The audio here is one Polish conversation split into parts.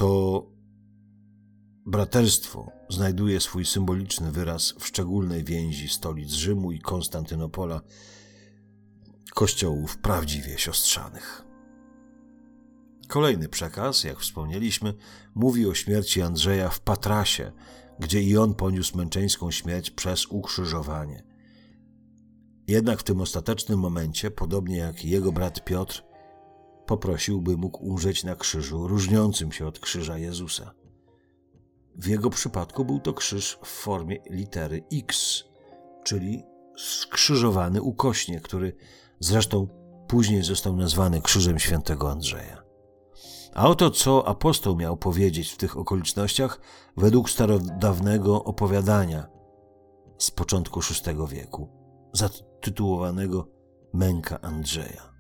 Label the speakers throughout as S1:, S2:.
S1: To braterstwo znajduje swój symboliczny wyraz w szczególnej więzi stolic Rzymu i Konstantynopola, kościołów prawdziwie siostrzanych. Kolejny przekaz, jak wspomnieliśmy, mówi o śmierci Andrzeja w Patrasie, gdzie i on poniósł męczeńską śmierć przez ukrzyżowanie. Jednak w tym ostatecznym momencie, podobnie jak jego brat Piotr, poprosił, by mógł umrzeć na krzyżu różniącym się od krzyża Jezusa. W jego przypadku był to krzyż w formie litery X, czyli skrzyżowany ukośnie, który zresztą później został nazwany Krzyżem Świętego Andrzeja. A oto co apostoł miał powiedzieć w tych okolicznościach według starodawnego opowiadania z początku VI wieku, zatytułowanego Męka Andrzeja.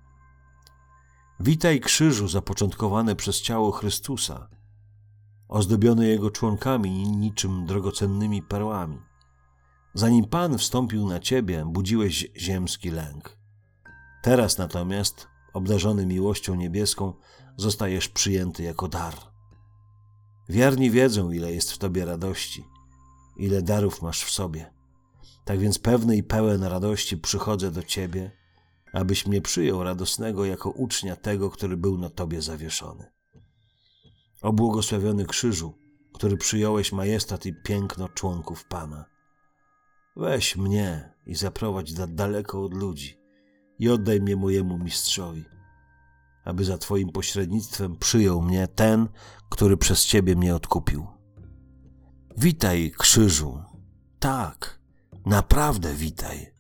S1: Witaj krzyżu zapoczątkowany przez ciało Chrystusa, ozdobiony jego członkami niczym drogocennymi perłami. Zanim Pan wstąpił na ciebie, budziłeś ziemski lęk. Teraz natomiast, obdarzony miłością niebieską, zostajesz przyjęty jako dar. Wierni wiedzą, ile jest w tobie radości, ile darów masz w sobie. Tak więc pewny i pełen radości przychodzę do ciebie, abyś mnie przyjął radosnego jako ucznia tego, który był na tobie zawieszony. O błogosławiony krzyżu, który przyjąłeś majestat i piękno członków Pana. Weź mnie i zaprowadź daleko od ludzi i oddaj mnie mojemu mistrzowi, aby za twoim pośrednictwem przyjął mnie ten, który przez ciebie mnie odkupił. Witaj, krzyżu. Tak, naprawdę witaj.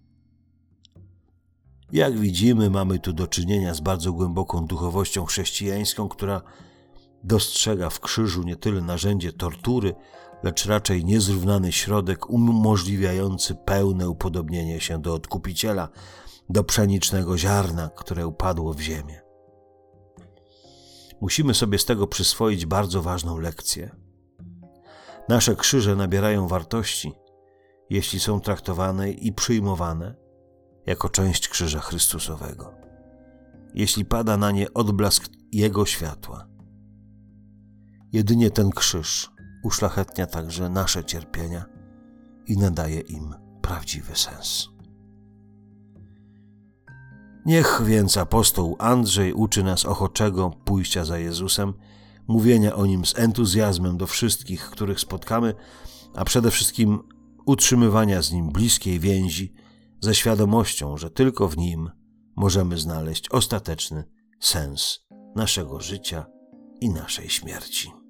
S1: Jak widzimy, mamy tu do czynienia z bardzo głęboką duchowością chrześcijańską, która dostrzega w krzyżu nie tyle narzędzie tortury, lecz raczej niezrównany środek umożliwiający pełne upodobnienie się do Odkupiciela, do pszenicznego ziarna, które upadło w ziemię. Musimy sobie z tego przyswoić bardzo ważną lekcję. Nasze krzyże nabierają wartości, jeśli są traktowane i przyjmowane jako część krzyża Chrystusowego, jeśli pada na nie odblask Jego światła. Jedynie ten krzyż uszlachetnia także nasze cierpienia i nadaje im prawdziwy sens. Niech więc apostoł Andrzej uczy nas ochoczego pójścia za Jezusem, mówienia o Nim z entuzjazmem do wszystkich, których spotkamy, a przede wszystkim utrzymywania z Nim bliskiej więzi, ze świadomością, że tylko w Nim możemy znaleźć ostateczny sens naszego życia i naszej śmierci.